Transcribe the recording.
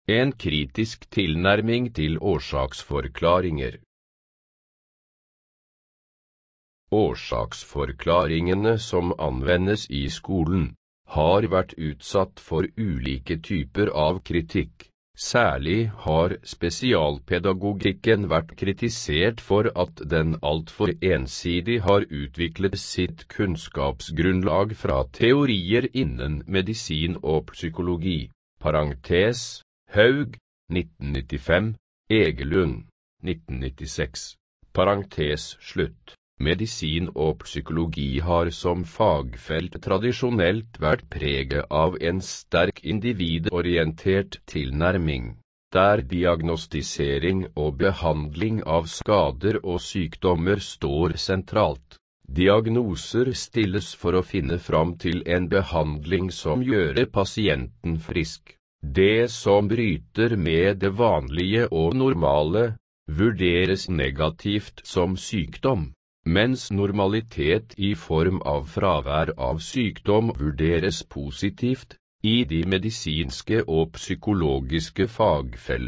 En kritisk tilnærming til årsaksforklaringer. Årsaksforklaringene som anvendes i skolen, har vært utsatt for ulike typer av kritikk. Særlig har spesialpedagogikken vært kritisert for at den altfor ensidig har utviklet sitt kunnskapsgrunnlag fra teorier innen medisin og psykologi. Parentes, Haug, 1995, Egelund, 1996. Parentes slutt. Medisin og psykologi har som fagfelt tradisjonelt vært preget av en sterk individorientert tilnærming, der diagnostisering og behandling av skader og sykdommer står sentralt. Diagnoser stilles for å finne fram til en behandling som gjør pasienten frisk. Det som bryter med det vanlige og normale, vurderes negativt som sykdom, mens normalitet i form av fravær av sykdom vurderes positivt i de medisinske og psykologiske fagfelt.